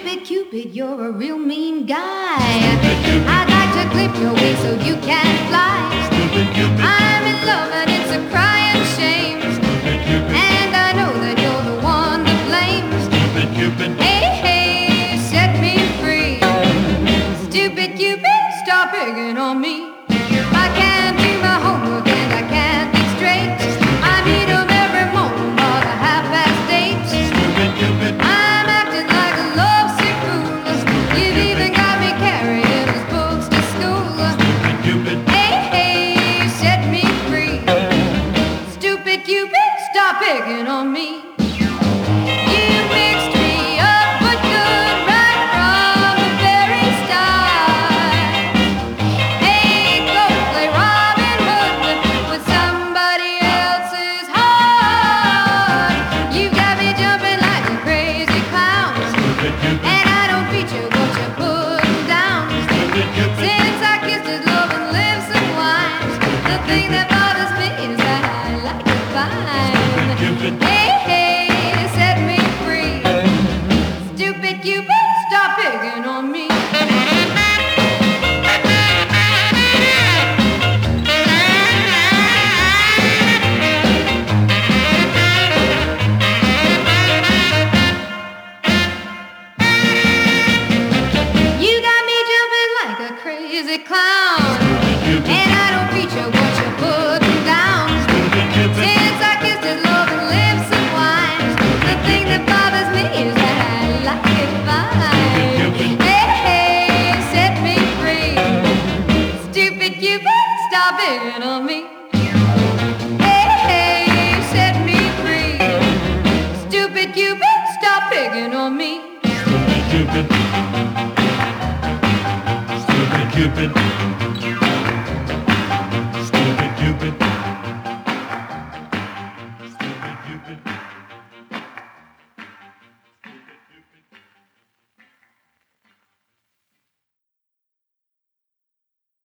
Stupid Cupid, you're a real mean guy. I'd like to clip your wings so you can't fly. I'm in love and it's a crying shame. And I know that you're the one to blame. Hey, hey, set me free. Stupid Cupid, stop picking on me. I can't do my homework and I can't think straight. I meet 'em every morning about 8:30. I'm acting like a lovesick fool. You've even got me carrying his books to school. Hey, hey, set me free. Stupid Cupid, stop picking on me. You mixed me up but good right from the very start. Hey, go play Robin Hood with somebody else's heart. You got me jumping like a crazy clown, and I don't feature what you're putting down. Since I kissed his love and lips and wine, the thing that bothers me is that I like it fine. Hey, hey, set me free. Stupid Cupid, stop picking on me. You got me jumping like a crazy clown, and I don't feature what you're putting down. Since I kissed his love and lips and wine, the thing that bothers me is that I like it fine. Hey, hey, set me free. Stupid Cupid, stop picking on me. Hey, hey, set me free. Stupid Cupid, stop picking on me. Stupid Cupid.